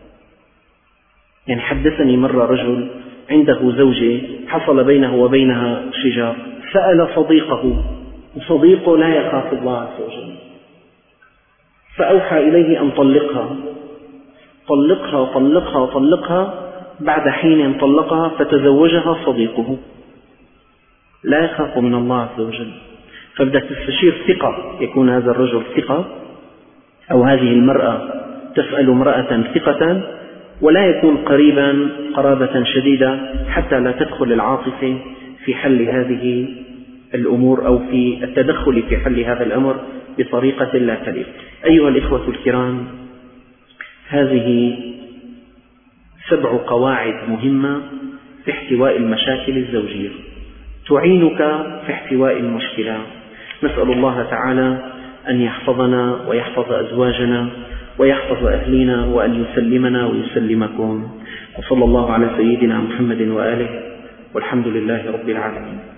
[SPEAKER 1] يعني حدثني مرة رجل عنده زوجة حصل بينه وبينها شجار، سأل صديقه، وصديقه لا يخاف الله عز وجل، فأوحى إليه أن طلقها. طلقها طلقها طلقها، بعد حين طلقها فتزوجها صديقه، لا يخاف من الله عز وجل. فبدأ تستشير ثقة، يكون هذا الرجل ثقة أو هذه المرأة تسأل امرأة ثقة، ولا يكون قريبا قرابة شديدة حتى لا تدخل العاطفة في حل هذه الأمور أو في التدخل في حل هذا الأمر بطريقة لا تليق. أيها الإخوة الكرام، هذه 7 قواعد مهمة في احتواء المشاكل الزوجية تعينك في احتواء المشكلة. نسأل الله تعالى أن يحفظنا ويحفظ أزواجنا ويحفظ أهلنا، وأن يسلمنا ويسلمكم. وصلى الله على سيدنا محمد وآله، والحمد لله رب العالمين.